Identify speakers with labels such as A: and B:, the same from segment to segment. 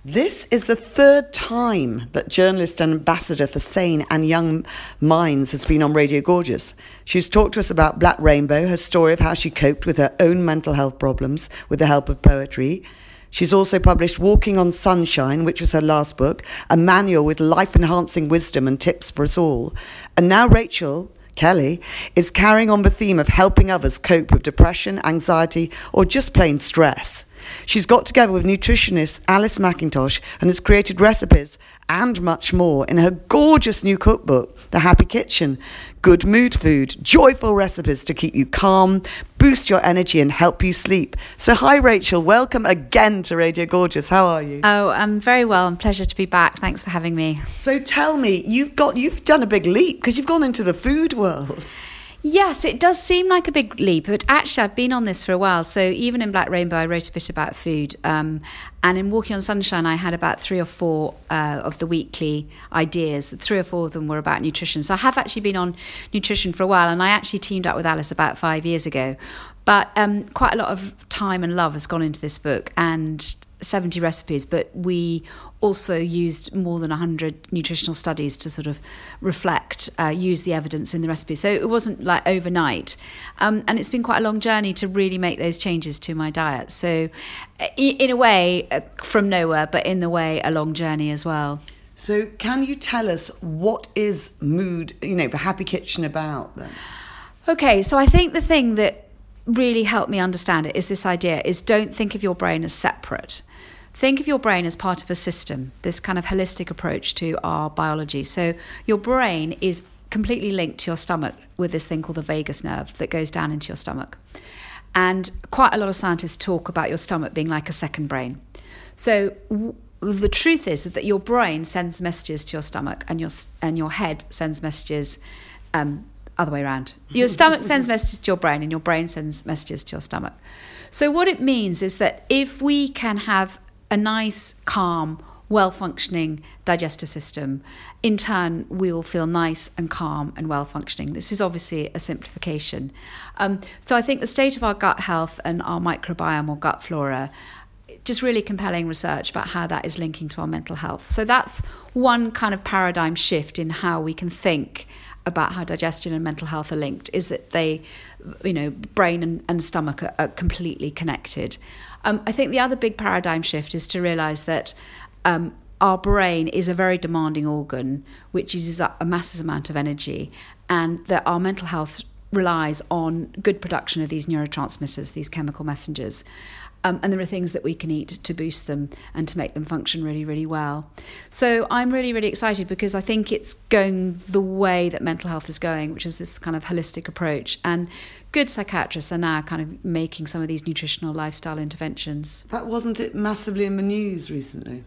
A: This is the third time that journalist and ambassador for Sane and Young Minds has been on Radio Gorgeous. She's talked to us about Black Rainbow, her story of how she coped with her own mental health problems with the help of poetry. She's also published Walking on Sunshine, which was her last book, a manual with life-enhancing wisdom and tips for us all. And now Rachel Kelly is carrying on the theme of helping others cope with depression, anxiety, or just plain stress. She's got together with nutritionist Alice McIntosh and has created recipes and much more in her gorgeous new cookbook, The Happy Kitchen. Good mood food, joyful recipes to keep you calm, boost your energy and help you sleep. So hi Rachel, welcome again to Radio Gorgeous. How are you?
B: Oh, I'm very well. I'm pleasure to be back. Thanks for having me.
A: So tell me, you've done a big leap because you've gone into the food world.
B: Yes, it does seem like a big leap, but actually I've been on this for a while. So even in Black Rainbow, I wrote a bit about food. And in Walking on Sunshine, I had about 3 or 4 of the weekly ideas. 3 or 4 of them were about nutrition. So I have actually been on nutrition for a while, and I actually teamed up with Alice about 5 years ago. But quite a lot of time and love has gone into this book, and 70 recipes, but we also used more than 100 nutritional studies to sort of reflect, use the evidence in the recipe. So it wasn't like overnight. And it's been quite a long journey to really make those changes to my diet. So in a way, from nowhere, but in the way, a long journey as well.
A: So can you tell us what is Mood, the Happy Kitchen about then?
B: Okay, so I think the thing that really helped me understand it is this idea is don't think of your brain as separate. Think of your brain as part of a system, this kind of holistic approach to our biology. So your brain is completely linked to your stomach with this thing called the vagus nerve that goes down into your stomach. And quite a lot of scientists talk about your stomach being like a second brain. So the truth is that your brain sends messages to your stomach and your head sends messages other way around. Your stomach sends messages to your brain and your brain sends messages to your stomach. So what it means is that if we can have a nice, calm, well-functioning digestive system, in turn we will feel nice and calm and well-functioning. This is obviously a simplification. So I think the state of our gut health and our microbiome or gut flora, just really compelling research about how that is linking to our mental health. So that's one kind of paradigm shift in how we can think about how digestion and mental health are linked, is that they, brain and stomach are completely connected. I think the other big paradigm shift is to realise that our brain is a very demanding organ which uses up a massive amount of energy, and that our mental health relies on good production of these neurotransmitters, these chemical messengers. And there are things that we can eat to boost them and to make them function really, really well. So I'm really, really excited because I think it's going the way that mental health is going, which is this kind of holistic approach. And good psychiatrists are now kind of making some of these nutritional lifestyle interventions.
A: That wasn't it massively in the news recently?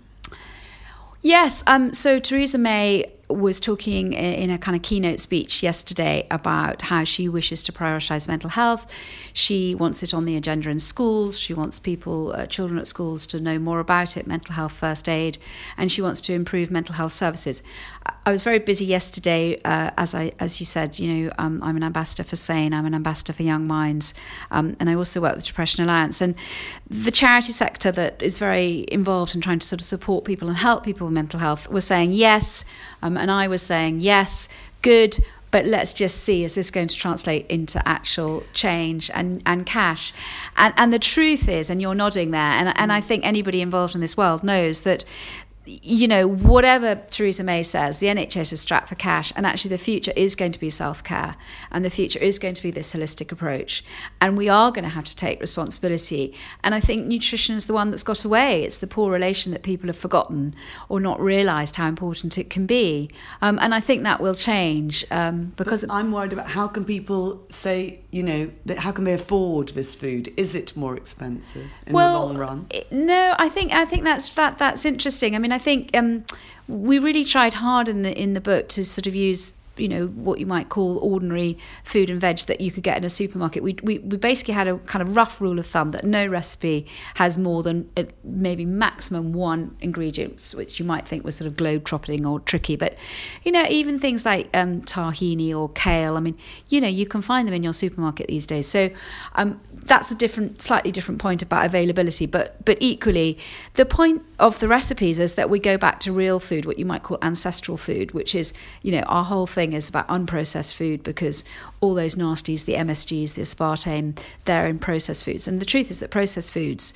B: Yes. So Theresa May was talking in a kind of keynote speech yesterday about how she wishes to prioritise mental health. She wants it on the agenda in schools. She wants children at schools to know more about it, mental health first aid, and she wants to improve mental health services. I was very busy yesterday, as you said, I'm an ambassador for Sane, I'm an ambassador for Young Minds, and I also work with Depression Alliance. And the charity sector that is very involved in trying to sort of support people and help people with mental health was saying yes, and I was saying, yes, good, but let's just see, is this going to translate into actual change and cash? And the truth is, and you're nodding there, and I think anybody involved in this world knows that, whatever Theresa May says, the NHS is strapped for cash, and actually the future is going to be self-care, and the future is going to be this holistic approach, and we are going to have to take responsibility. And I think nutrition is the one that's got away. It's the poor relation that people have forgotten or not realised how important it can be, and I think that will change because
A: I'm worried about how can people say, how can they afford this food? Is it more expensive in the long run?
B: No, I think that's interesting. I mean, I think we really tried hard in the book to sort of use what you might call ordinary food and veg that you could get in a supermarket. We basically had a kind of rough rule of thumb that no recipe has more than maybe maximum one ingredient, which you might think was sort of globe-trotting or tricky. But, even things like tahini or kale, I mean, you can find them in your supermarket these days. So that's slightly different point about availability. But equally, the point of the recipes is that we go back to real food, what you might call ancestral food, which is, our whole thing is about unprocessed food, because all those nasties, the MSGs, the aspartame, they're in processed foods. And the truth is that processed foods,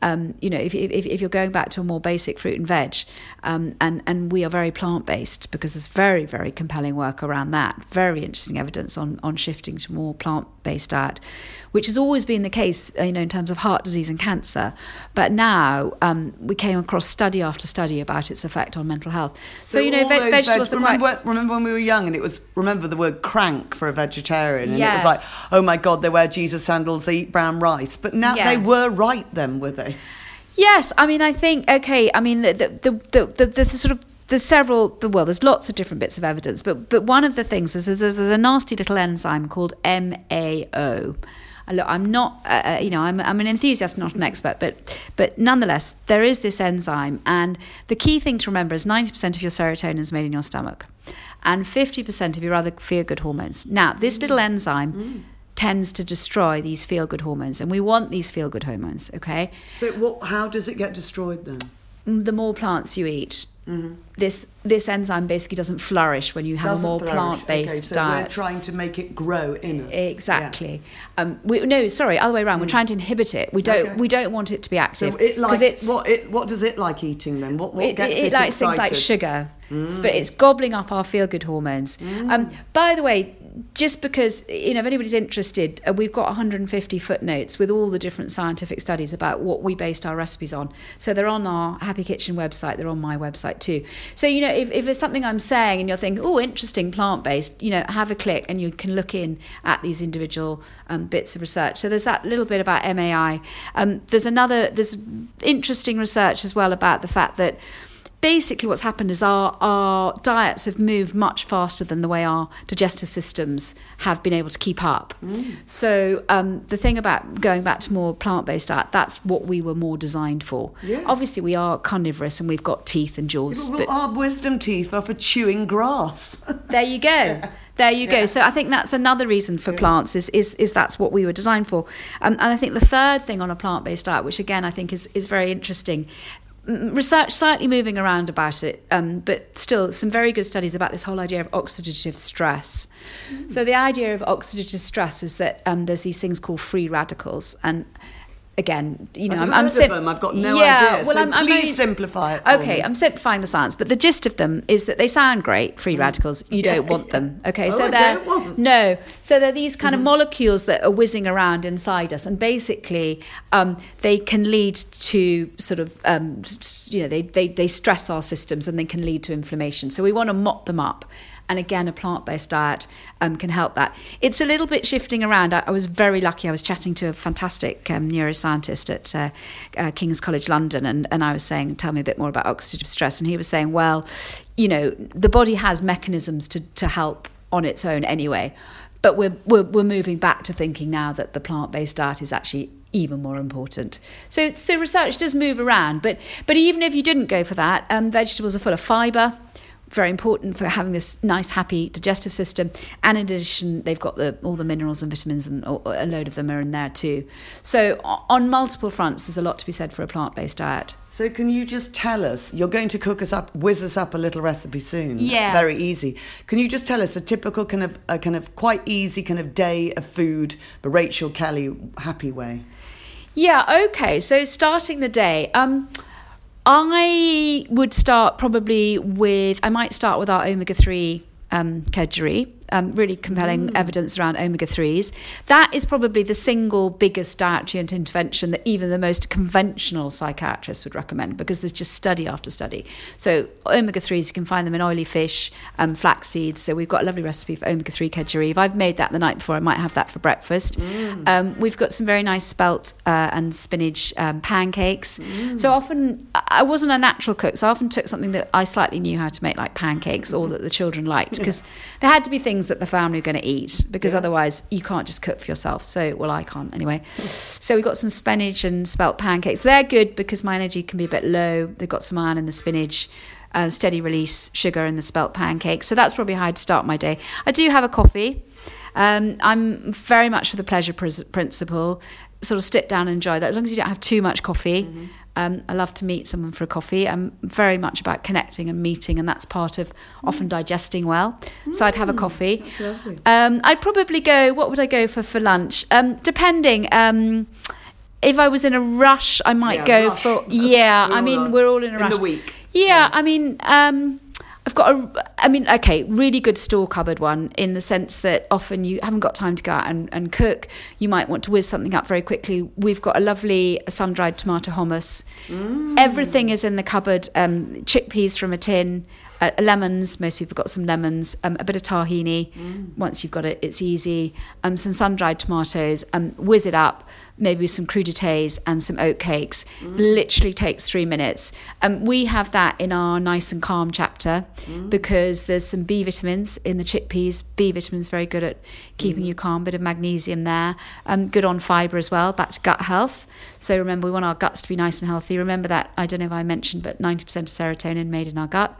B: if you're going back to a more basic fruit and veg, and we are very plant-based, because there's very, very compelling work around that, very interesting evidence on shifting to more plant-based diet, which has always been the case, in terms of heart disease and cancer. But now we came across study after study about its effect on mental health. So vegetables are quite...
A: Remember when we were young, and it was, remember the word crank for a vegetarian, and
B: yes.
A: It was like, oh my God, they wear Jesus sandals, they eat brown rice. But now they were right then, were they?
B: Yes, I mean, I think, okay, I mean, the sort of, there's lots of different bits of evidence, but one of the things is there's a nasty little enzyme called MAO. Look, I'm not, I'm an enthusiast, not an expert, but nonetheless, there is this enzyme, and the key thing to remember is 90% of your serotonin is made in your stomach, and 50% of your other feel-good hormones. Now, this little enzyme tends to destroy these feel-good hormones, and we want these feel-good hormones, okay?
A: So how does it get destroyed then?
B: The more plants you eat, this enzyme basically doesn't flourish when you have a more plant-based diet.
A: We're trying to make it grow in us.
B: Exactly. Yeah. Other way around. We're trying to inhibit it. We don't want it to be active.
A: So it likes what does it like eating then? What gets it
B: likes
A: excited?
B: Things like sugar, but it's gobbling up our feel-good hormones. By the way, just because, if anybody's interested, we've got 150 footnotes with all the different scientific studies about what we based our recipes on. So they're on our Happy Kitchen website, they're on my website too. So, if it's something I'm saying and you're thinking, oh, interesting, plant-based, have a click and you can look in at these individual bits of research. So there's that little bit about MAI. There's interesting research as well about the fact that basically what's happened is our diets have moved much faster than the way our digestive systems have been able to keep up. So the thing about going back to more plant-based diet, that's what we were more designed for.
A: Yes.
B: Obviously we are carnivorous and we've got teeth and jaws.
A: But our wisdom teeth are for chewing grass.
B: There you go. There you go. So I think that's another reason for plants is that's what we were designed for. And I think the third thing on a plant-based diet, which again I think is very interesting, research slightly moving around about it, but still some very good studies about this whole idea of oxidative stress. So the idea of oxidative stress is that there's these things called free radicals, and again,
A: I've heard of them. I've got no idea.
B: Well,
A: so please simplify it.
B: Okay, I'm simplifying the science, but the gist of them is that they sound great, free radicals. You don't want them. Okay,
A: so
B: they're these kind of molecules that are whizzing around inside us, and basically they can lead to sort of they stress our systems and they can lead to inflammation. So we want to mop them up. And again, a plant-based diet can help that. It's a little bit shifting around. I was very lucky. I was chatting to a fantastic neuroscientist at King's College London, and I was saying, tell me a bit more about oxidative stress. And he was saying, well, the body has mechanisms to help on its own anyway. But we're moving back to thinking now that the plant-based diet is actually even more important. So research does move around. But even if you didn't go for that, vegetables are full of fibre, very important for having this nice, happy digestive system. And in addition, they've got all the minerals and vitamins, and a load of them are in there too. So on multiple fronts, there's a lot to be said for a plant-based diet.
A: So can you just tell us, you're going to whiz us up a little recipe soon.
B: Yeah.
A: Very easy. Can you just tell us a typical kind of quite easy kind of day of food, the Rachel Kelly happy way? Yeah,
B: okay. So starting the day, I would start probably I might start with our omega-3 kedgeree. really compelling evidence around omega-3s. That is probably the single biggest dietary intervention that even the most conventional psychiatrists would recommend, because there's just study after study. So omega-3s, you can find them in oily fish, flax seeds. So we've got a lovely recipe for omega-3 kedgeree. I've made that the night before. I might have that for breakfast. We've got some very nice spelt and spinach pancakes. So often, I wasn't a natural cook, so I often took something that I slightly knew how to make, like pancakes, or that the children liked, because there had to be things that the family were going to eat, because otherwise you can't just cook for yourself. So, well, I can't anyway. So we got some spinach and spelt pancakes. They're good because my energy can be a bit low. They've got some iron in the spinach, steady release sugar in the spelt pancakes. So that's probably how I'd start my day. I do have a coffee. I'm very much for the pleasure principle. Sort of sit down and enjoy that, as long as you don't have too much coffee. I love to meet someone for a coffee. I'm very much about connecting and meeting, and that's part of often digesting well. So I'd have a coffee.
A: That's lovely.
B: I'd probably go, what would I go for lunch? Depending. If I was in a rush, I might go
A: rush.
B: for... Yeah, we're all in a rush.
A: In the week.
B: Yeah, I've got really good store cupboard one, in the sense that often you haven't got time to go out and cook. You might want to whiz something up very quickly. We've got a lovely sun-dried tomato hummus. Everything is in the cupboard. Chickpeas from a tin, lemons. Most people got some lemons. A bit of tahini. Once you've got it, it's easy. Some sun-dried tomatoes. Whiz it up. Maybe some crudités and some oat cakes. Literally takes 3 minutes. We have that in our Nice and Calm chapter, because there's some B vitamins in the chickpeas. B vitamins very good at keeping you calm. Bit of magnesium there. Good on fibre as well. Back to gut health. So remember, we want our guts to be nice and healthy. Remember that, I don't know if I mentioned, but 90% of serotonin made in our gut.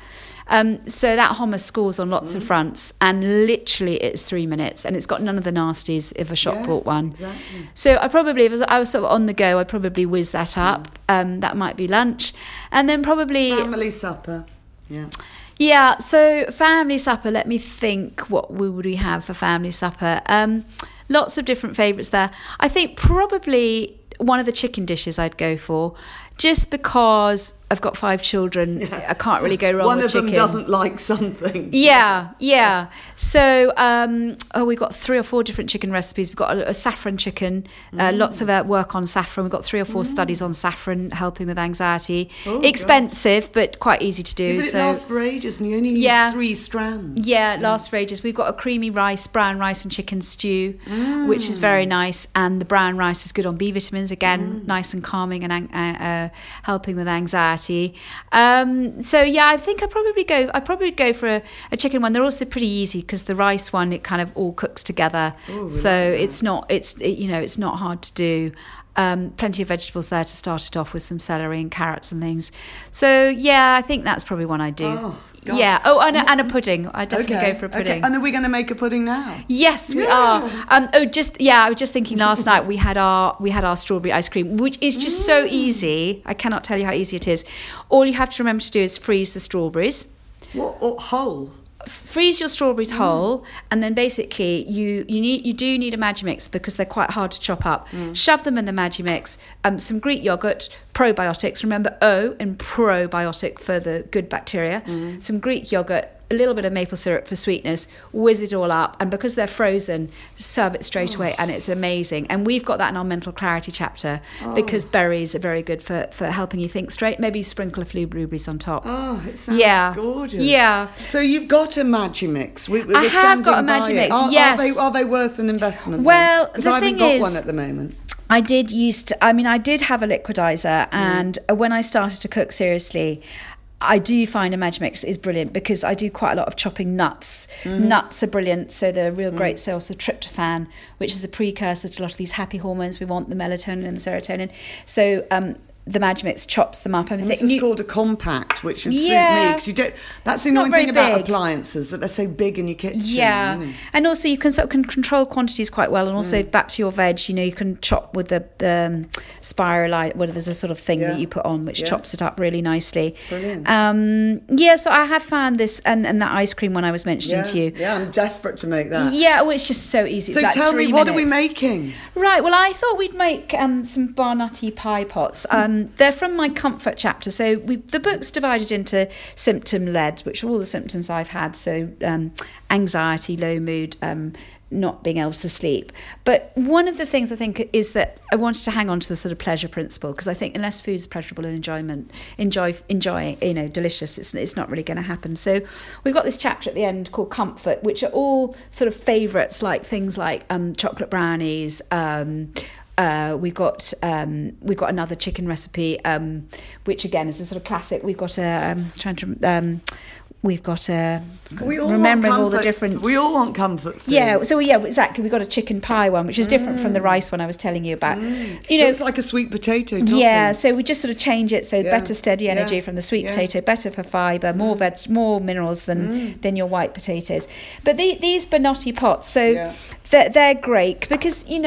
B: So that hummus scores on lots of fronts, and literally it's 3 minutes, and it's got none of the nasties if a shop bought one.
A: Exactly.
B: So I probably, if I was sort of on the go, I'd probably whiz that up. That might be lunch. And then probably...
A: Family supper. Yeah.
B: Yeah, so family supper, let me think, what would we have for family supper? Lots of different favourites there. I think probably one of the chicken dishes I'd go for, just because I've got 5 children. I can't really go wrong with chicken.
A: One of them doesn't like something.
B: Yeah. So we've got 3 or 4 different chicken recipes. We've got a saffron chicken, lots of work on saffron. We've got 3 or 4 studies on saffron helping with anxiety. Expensive, but quite easy to do.
A: Yeah, but it lasts for ages, and you only use 3 strands.
B: Yeah, it lasts for ages. We've got a creamy brown rice and chicken stew, which is very nice. And the brown rice is good on B vitamins, again, nice and calming and helping with anxiety. So yeah, I think I'd probably go for a chicken one. They're also pretty easy, because the rice one, it kind of all cooks together. So it's not hard to do. Plenty of vegetables there to start it off with, some celery and carrots and things. So yeah, I think that's probably one I do.
A: Oh, God.
B: Yeah. Oh, and a pudding. I definitely go for a pudding.
A: Okay. And are we going to make a pudding now?
B: Yes, we are. I was just thinking last night we had our strawberry ice cream, which is just so easy. I cannot tell you how easy it is. All you have to remember to do is freeze the strawberries.
A: What whole?
B: Freeze your strawberries whole, and then basically you do need a Magimix, because they're quite hard to chop up. Shove them in the Magimix. Some Greek yogurt, probiotics. Remember O in probiotic for the good bacteria. Some Greek yogurt, a little bit of maple syrup for sweetness, whiz it all up, and because they're frozen, serve it straight away, and it's amazing. And we've got that in our mental clarity chapter, because berries are very good for helping you think straight. Maybe sprinkle a few blueberries on top.
A: Oh, it sounds gorgeous.
B: Yeah.
A: So you've got a Magimix.
B: I have got a Magimix, yes.
A: Are they worth an investment?
B: Well,
A: because
B: the
A: I
B: thing
A: haven't got
B: is,
A: one at the moment.
B: I did have a liquidizer, and when I started to cook seriously, I do find a Magimix is brilliant, because I do quite a lot of chopping nuts. Nuts are brilliant, so they're a real great source of tryptophan, which is a precursor to a lot of these happy hormones. We want the melatonin and the serotonin. So the Magimix chops them up.
A: This is called a compact, which would suit me, because you don't. That's the annoying thing about appliances, that they're so big in your kitchen.
B: Yeah, and also you can control quantities quite well, and also back to your veg, you can chop with the spiralite. Well, there's a sort of thing that you put on which chops it up really nicely.
A: Brilliant.
B: So I have found this, and that ice cream one I was mentioning to you.
A: Yeah, I'm desperate to make that.
B: Yeah, it's just so easy.
A: So
B: it's like
A: tell
B: 3
A: me, what
B: minutes.
A: are we making?
B: Right. Well, I thought we'd make some bar nutty pie pots. they're from my comfort chapter. So the book's divided into symptom-led, which are all the symptoms I've had. So anxiety, low mood, not being able to sleep. But one of the things I think is that I wanted to hang on to the sort of pleasure principle, because I think unless food's pleasurable and enjoy, delicious, it's not really going to happen. So we've got this chapter at the end called Comfort, which are all sort of favourites, like things like chocolate brownies. We've got another chicken recipe, which again is a sort of classic. We've got remembering all the different.
A: We all want comfort food.
B: Yeah, so exactly. We've got a chicken pie one, which is different from the rice one I was telling you about.
A: It's like a sweet potato topping.
B: Yeah, so we just sort of change it, so better steady energy from the sweet potato, better for fibre, more minerals than your white potatoes. But these Banotti pots, so they're great because you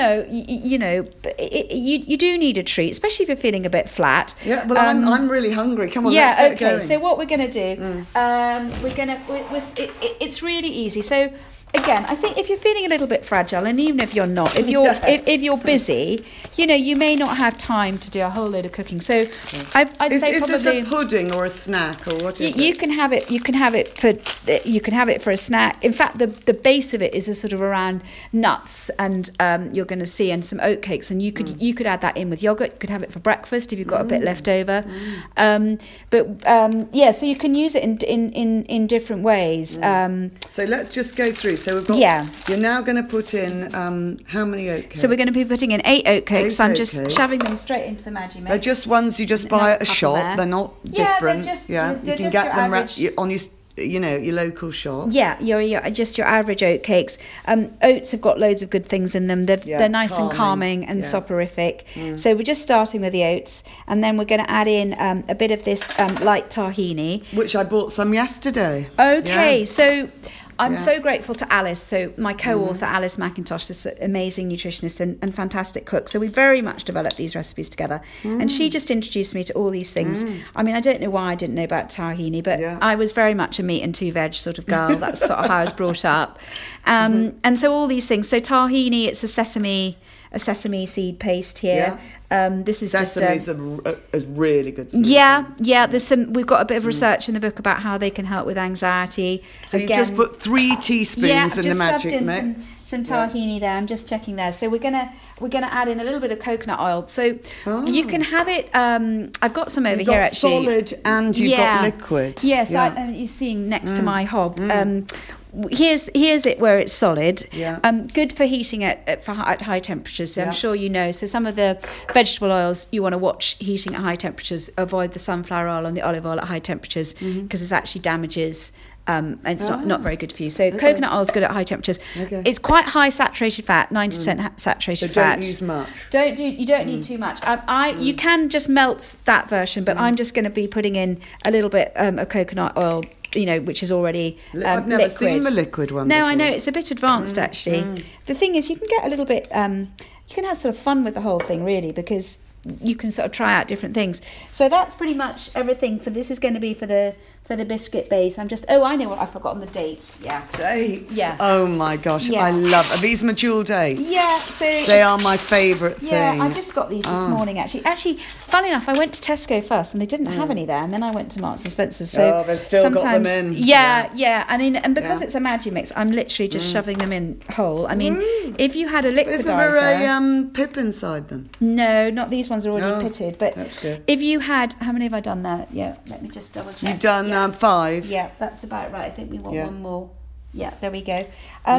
B: do need a treat, especially if you're feeling a bit flat.
A: Yeah, well, I'm really hungry. Come on, let's get going.
B: So what we're going to do, it's really easy. So again, I think if you're feeling a little bit fragile, and even if you're not, if you're busy, you may not have time to do a whole load of cooking. So I'd say probably.
A: Is this a pudding or a snack or what is it?
B: You can have it. You can have it for a snack. In fact, the base of it is a sort of around nuts, and you're going to see, and some oat cakes, and you could add that in with yogurt. You could have it for breakfast if you've got a bit left over. So you can use it in different ways.
A: So let's just go through. So we've got. You're now going to put in how many oat cakes?
B: So we're going to be putting in 8 oat cakes. I'm just shoving them straight into the Maggi mix.
A: They're just ones you just buy at a shop. They're not different.
B: They're
A: you can get them on your local shop.
B: Yeah, your average oat cakes. Oats have got loads of good things in them. They're nice and calming and soporific. So we're just starting with the oats, and then we're going to add in a bit of this light tahini,
A: which I bought some yesterday.
B: Okay, so I'm so grateful to Alice, so my co-author Alice McIntosh, this amazing nutritionist and fantastic cook. So we very much developed these recipes together, and she just introduced me to all these things. I mean, I don't know why I didn't know about tahini, but I was very much a meat and 2 veg sort of girl. That's sort of how I was brought up, and so all these things. So tahini, it's a sesame seed paste here. This is
A: Sesame's a really good food.
B: There's some. We've got a bit of research in the book about how they can help with anxiety.
A: So you just put 3 teaspoons in the magic mix.
B: Some tahini there. I'm just checking there. So we're gonna add in a little bit of coconut oil. So you can have it. I've got some over here actually.
A: Solid and you've got liquid.
B: Yes, you're seeing next to my hob. Here's it where it's solid. Good for heating at high temperatures. So I'm sure you know. So some of the vegetable oils you want to watch heating at high temperatures. Avoid the sunflower oil and the olive oil at high temperatures because it actually damages. And it's not very good for you. So coconut oil is good at high temperatures. It's quite high saturated fat, 90% saturated fat.
A: Don't use much.
B: You don't need too much. You can just melt that version, but I'm just going to be putting in a little bit of coconut oil, which is already
A: I've never seen the liquid one.
B: No,
A: before.
B: I know it's a bit advanced actually. The thing is, you can get a little bit. You can have sort of fun with the whole thing, really, because you can sort of try out different things. So that's pretty much everything for this. Is going to be for the biscuit base. I know what I've forgotten, the dates.
A: Dates. Oh my gosh, I love. Are these medjool dates?
B: So
A: they are my favourite thing.
B: I just got these this morning actually. Funny enough, I went to Tesco first and they didn't have any there, and then I went to Marks and Spencer's. So
A: they've still got them in.
B: And because it's a Maggi mix, I'm literally just shoving them in whole. I mean, if you had a liquidizer,
A: isn't there a pip inside them?
B: No, not these ones are already pitted. But
A: that's good.
B: If you had, how many have I done there? Yeah, let me just double check.
A: You've done 5.
B: Yeah, that's about right. I think we want one more. Yeah, there we go.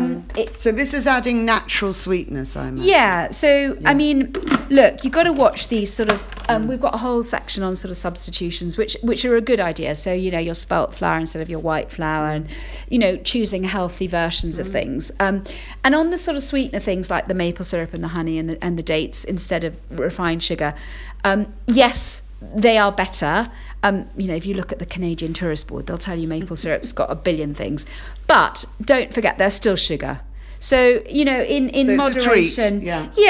A: So this is adding natural sweetness, I imagine.
B: I mean, look, you've got to watch these sort of. We've got a whole section on sort of substitutions, which are a good idea. So your spelt flour instead of your white flour, and choosing healthy versions of things. And on the sort of sweetener things like the maple syrup and the honey and the dates instead of refined sugar. Yes, they are better. If you look at the Canadian Tourist Board, they'll tell you maple syrup's got a billion things. But don't forget, there's still sugar. So, in moderation.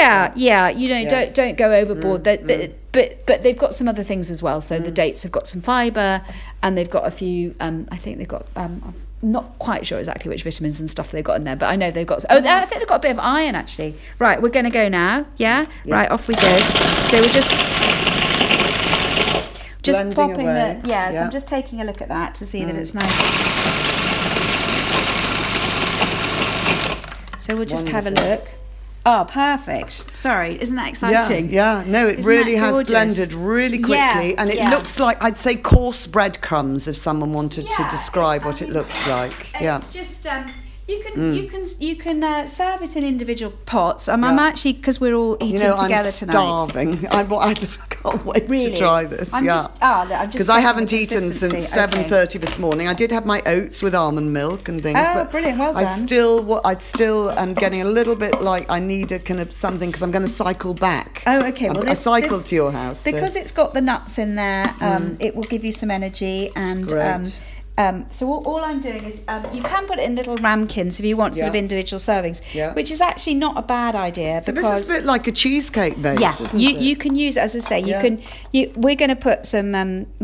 B: Don't go overboard. But they've got some other things as well. So the dates have got some fibre, and they've got a few, I think they've got... I'm not quite sure exactly which vitamins and stuff they've got in there, but I know they've got... I think they've got a bit of iron, actually. Right, we're going to go now. Yeah? Right, off we go. So we're just... just
A: blending
B: popping
A: away.
B: so I'm just taking a look at that to see that it's nice. So we'll just have a look. Oh, perfect. Sorry, isn't that exciting?
A: Yeah. No, it really has blended really quickly. And it looks like, I'd say, coarse breadcrumbs if someone wanted to describe what it looks like.
B: It's just... You can serve it in individual pots. I'm actually, because we're all eating together tonight.
A: I'm starving. I can't wait to try this. Because I haven't eaten since 7:30 this morning. I did have my oats with almond milk and things.
B: Oh,
A: but
B: brilliant! Well done.
A: I still am getting a little bit like I need a kind of something because I'm going to cycle back.
B: Oh, okay. Well,
A: I cycled to your house
B: because it's got the nuts in there. It will give you some energy and.
A: Great.
B: So all I'm doing is you can put it in little ramekins if you want sort of individual servings, which is actually not a bad idea.
A: So
B: because
A: this is a bit like a cheesecake base.
B: Yeah, you can use, as I say, we're going to put some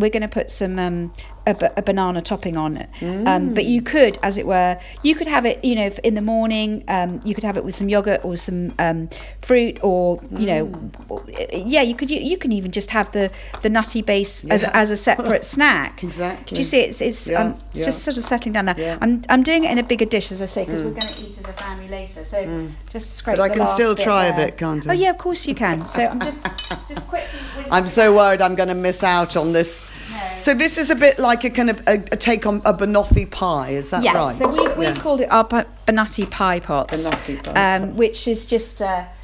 B: a banana topping on it, but you could, as it were, you could have it, in the morning. You could have it with some yogurt or some fruit, or you can even just have the nutty base as a separate snack.
A: Exactly.
B: Do you see? It's just sort of settling down there. Yeah. I'm doing it in a bigger dish, as I say, because we're going to eat as a family later. So just scrape.
A: But I can still try
B: there.
A: A bit, can't I?
B: Oh yeah, of course you can. So I'm just quickly.
A: I'm so worried I'm going to miss out on this. No. So this is a bit like a kind of a take on a banoffee pie, is that right?
B: Yes, so we've called it our Banati pie pots.
A: Banati pie.
B: Which is just,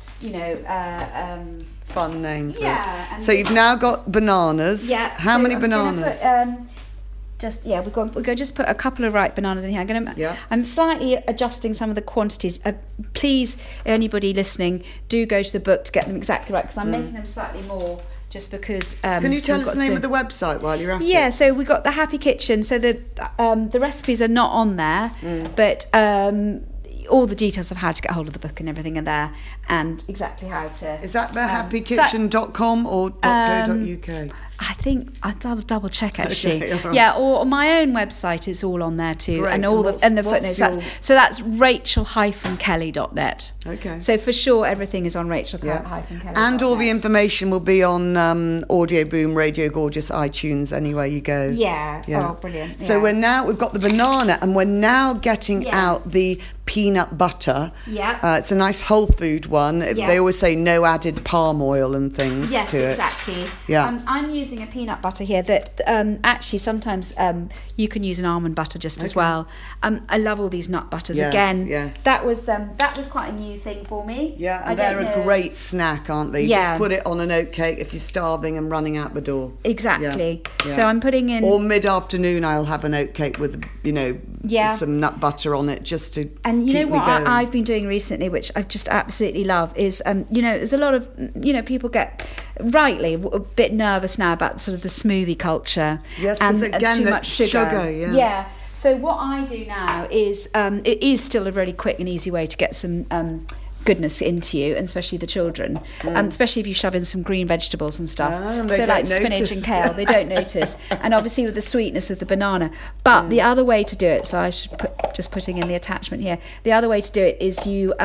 A: fun name.
B: Yeah.
A: So you've now got bananas.
B: Yeah.
A: How many bananas?
B: We're going to just put a couple of ripe bananas in here. I'm slightly adjusting some of the quantities. Please, anybody listening, do go to the book to get them exactly right, because I'm making them slightly more. Just because.
A: Can you tell us the name of the website while you're at it?
B: Yeah, so we got the Happy Kitchen. So the recipes are not on there, but all the details of how to get hold of the book and everything are there, and exactly how to.
A: Is that the happykitchen.com or .co.uk?
B: I think I'll double check actually.
A: Okay, right.
B: Yeah, or on my own website is all on there too.
A: Great.
B: And all the footnotes. So that's rachel-kelly.net.
A: Okay.
B: So for sure everything is on rachel-kelly.net.
A: And all the information will be on Audio Boom, Radio Gorgeous, iTunes, anywhere you go.
B: Yeah. Oh, brilliant.
A: So we've got the banana, and we're now getting out the peanut butter.
B: Yeah.
A: It's a nice whole food one.
B: Yeah.
A: They always say no added palm oil and things to it.
B: Yes, exactly.
A: Yeah.
B: I'm using a peanut butter here that actually sometimes you can use an almond butter just as well. I love all these nut butters.
A: Yes.
B: That was quite a new thing for me.
A: Yeah, and they're a great snack, aren't they? You just put it on an oatcake if you're starving and running out the door.
B: Exactly. Yeah. So I'm putting in.
A: Or mid-afternoon, I'll have an oatcake with some nut butter on it just to.
B: And you
A: keep
B: know what
A: me going.
B: I've been doing recently, which I just absolutely love, is there's a lot of people get rightly a bit nervous now about sort of the smoothie culture.
A: Yes, because again,
B: too much sugar.
A: Yeah.
B: So what I do now is it is still a really quick and easy way to get some goodness into you, and especially the children, especially if you shove in some green vegetables and stuff. So like spinach and kale, they don't notice. And obviously with the sweetness of the banana. But the other way to do it, so I should putting in the attachment here. The other way to do it is you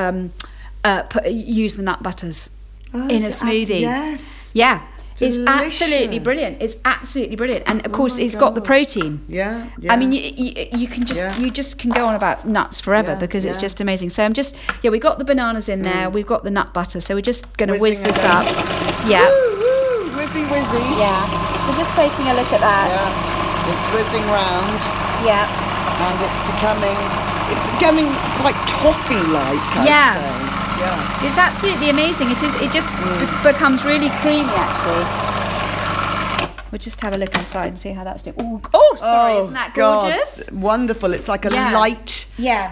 B: use the nut butters in a smoothie.
A: Yes.
B: Yeah.
A: Delicious.
B: It's absolutely brilliant. It's absolutely brilliant, and of course, it's got the protein.
A: Yeah.
B: I mean, you can just can go on about nuts forever because it's just amazing. So we got the bananas in there. We've got the nut butter. So we're just going to whiz this up. Yeah.
A: Woo, whizzy.
B: Yeah. So just taking a look at that.
A: Yeah. It's whizzing round.
B: Yeah.
A: And it's becoming quite toffee-like. I'd say. Yeah.
B: It's absolutely amazing. It is. It just becomes really creamy, actually. We'll just have a look inside and see how that's doing. Isn't that gorgeous?
A: God, wonderful. It's like a light,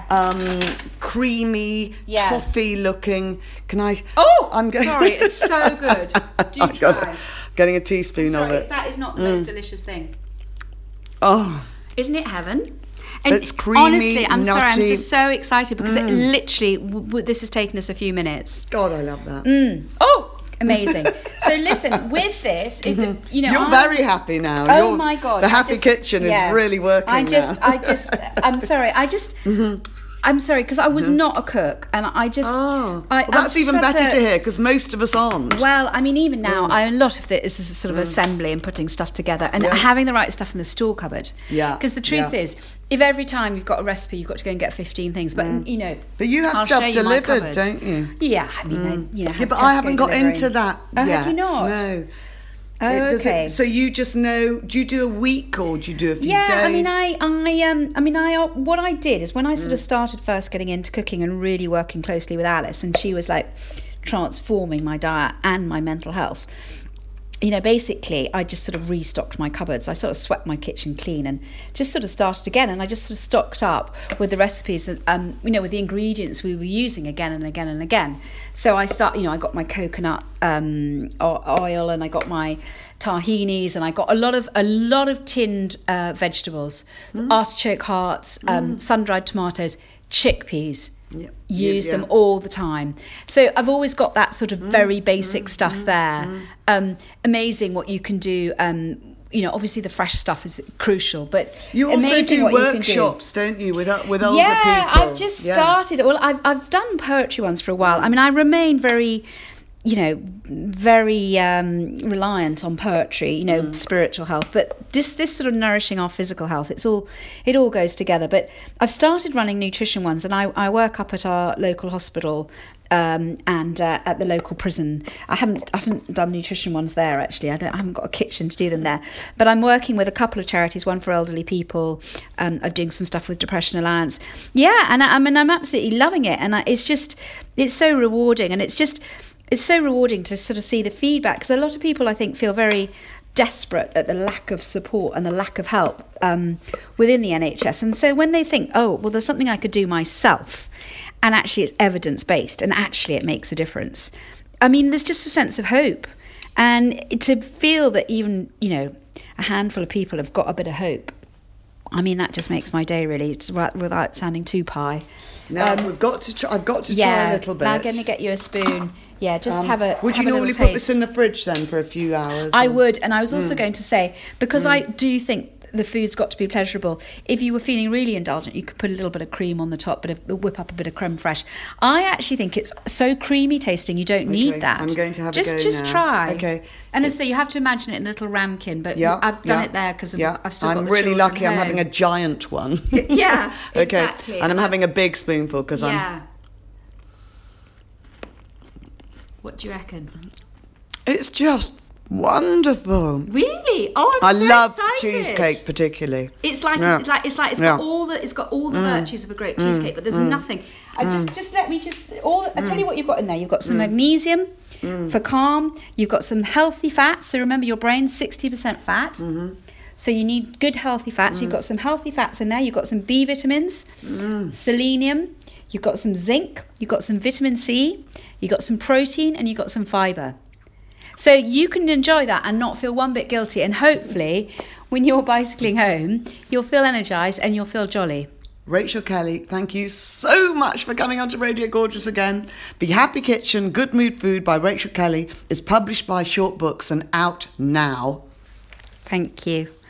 A: creamy, toffee-looking. Can I?
B: Sorry, it's so good. Do try.
A: Getting a teaspoon of it.
B: That is not the most delicious thing.
A: Oh,
B: isn't it heaven? And
A: it's creamy,
B: honestly, I'm
A: nutty.
B: sorry, I'm just so excited because it literally, this has taken us a few minutes.
A: God, I love that.
B: Oh, amazing. So listen, with this,
A: you're very happy now.
B: My God.
A: The Happy Kitchen is really working
B: I'm sorry, I'm sorry, because I was not a cook, and I just...
A: that's even better to hear, because most of us aren't.
B: Well, I mean, even now, a lot of it is a sort of assembly and putting stuff together and having the right stuff in the store cupboard.
A: Yeah.
B: Because the truth is, if every time you've got a recipe, you've got to go and get 15 things, but, you know...
A: But you have stuff delivered, don't you?
B: Yeah, I mean, you know...
A: Yeah, but I haven't got into that yet.
B: Have you not?
A: No.
B: Oh, okay.
A: So you just know? Do you do a week or do you do a few days?
B: Yeah, what I did is when I sort of started first getting into cooking and really working closely with Alice, and she was like transforming my diet and my mental health. You know, basically, I just sort of restocked my cupboards. I sort of swept my kitchen clean and just sort of started again. And I just sort of stocked up with the recipes, with the ingredients we were using again and again and again. So I got my coconut oil, and I got my tahinis, and I got a lot of tinned vegetables, artichoke hearts, sun-dried tomatoes, chickpeas.
A: Yep.
B: Use them all the time. So I've always got that sort of very basic stuff there. Amazing what you can do. Obviously the fresh stuff is crucial, but
A: you also do workshops, don't you, with older people?
B: Yeah, I've just started. Well, I've done poetry ones for a while. I mean, I remain very reliant on poetry, spiritual health, but this sort of nourishing our physical health, it all goes together. But I've started running nutrition ones, and I work up at our local hospital and at the local prison. I haven't done nutrition ones there, actually. I haven't got a kitchen to do them there, but I'm working with a couple of charities, one for elderly people. I'm doing some stuff with Depression Alliance. Yeah, and I'm absolutely loving it, and it's so rewarding, and it's so rewarding to sort of see the feedback, because a lot of people, I think, feel very desperate at the lack of support and the lack of help within the NHS. And so when they think, oh, well, there's something I could do myself, and actually it's evidence-based, and actually it makes a difference, I mean, there's just a sense of hope. And to feel that even, a handful of people have got a bit of hope, I mean, that just makes my day, really. It's without sounding too pie.
A: Now, I've got to try a little bit.
B: Now I'm going to get you a spoon. Yeah, just have a
A: Would you normally put this in the fridge then for a few hours?
B: I would, and I was also going to say, because I do think the food's got to be pleasurable, if you were feeling really indulgent, you could put a little bit of cream on the top, whip up a bit of creme fraiche. I actually think it's so creamy tasting, you don't need that.
A: I'm going to have
B: just
A: now.
B: Try.
A: Okay.
B: And so you have to imagine it in a little ramekin, but I've done it there because I've still got the
A: I'm really lucky
B: home.
A: I'm having a giant one.
B: Yeah,
A: okay.
B: Exactly.
A: And I'm having a big spoonful because I'm...
B: What do you reckon?
A: It's just wonderful.
B: Really? Oh, I
A: love
B: excited.
A: Cheesecake particularly.
B: It's it's got all the virtues of a great cheesecake, but there's nothing. I tell you what you've got in there. You've got some magnesium for calm. You've got some healthy fats. So remember, your brain's 60% fat. So you need good healthy fats. You've got some healthy fats in there. You've got some B vitamins, selenium. You've got some zinc. You've got some vitamin C. You've got some protein, and you've got some fibre. So you can enjoy that and not feel one bit guilty. And hopefully, when you're bicycling home, you'll feel energised and you'll feel jolly.
A: Rachel Kelly, thank you so much for coming on to Radio Gorgeous again. The Happy Kitchen, Good Mood Food by Rachel Kelly is published by Short Books and out now.
B: Thank you.